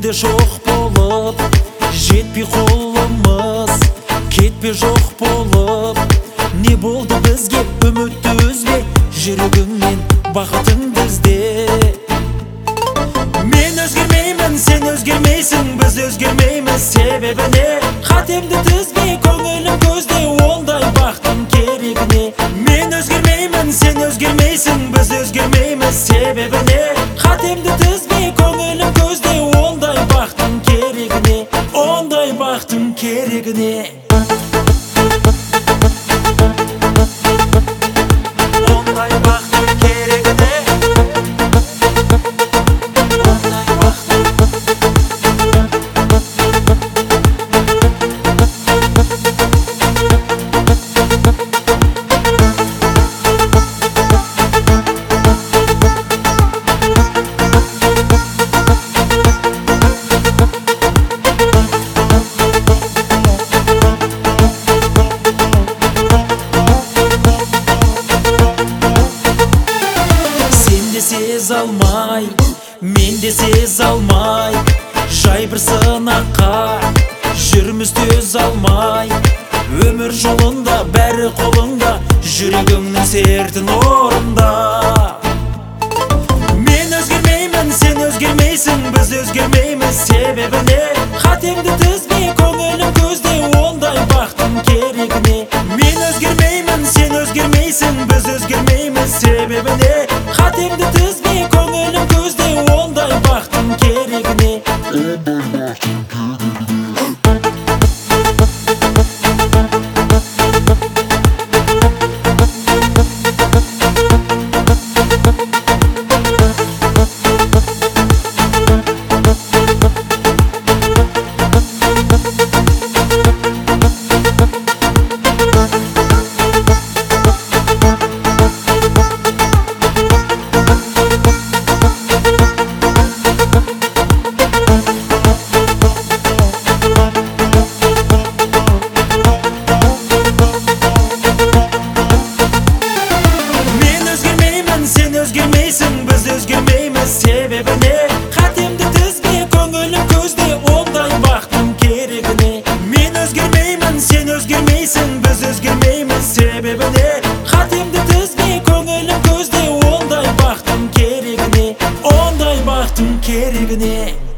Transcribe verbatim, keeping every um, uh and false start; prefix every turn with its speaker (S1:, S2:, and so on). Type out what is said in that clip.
S1: өмірде жоқ болып, жетпей қолымыз, кетпей жоқ болып. Не болды бізге, үмітті үзбе, жүрегіңнен бақытыңды ізде. Мен өзгермеймін, сен өзгермейсің, біз өзгермейміз. Себебі не? Қатемді тізбей, көңілім көзде, ондай бақтың керегіне. Мен өзгермеймін, сен өзгермейсің, біз өзгермейміз. Себебі не? Қатемді тізбей, көңілім көзде, ондай бақтың керегіне, ондай бақтың керегіне. Сез алмай, мен де сез алмай, жай бір сынаққа жүрміз төз алмай. Өмір жолында бәрі қолыңда, жүрегіңнің сертін орында. Мен өзгермеймін, сен өзгермейсің, біз өзгермейміз. Себебі не? Қатемді тізбей, көңілім көзде, ондай бақтың керегіне. Мен өзгермеймін, сен өзгермейсің, біз өзгермейміз. Себебі не? Қатемді тізбей, көңілім көзде, ондай бақтың керегіне. Сен өзгермейсің, біз өзгермейміз. Себебі не? Қатемді тізбей, көңілім көзде, ондай бақтың керегіне. Мен өзгермеймін, сен өзгермейсің, біз өзгермейміз. Себебі не? Қатемді тізбей, көңілім көзде, ондай бақтың керегіне, ондай бақтың керегіне.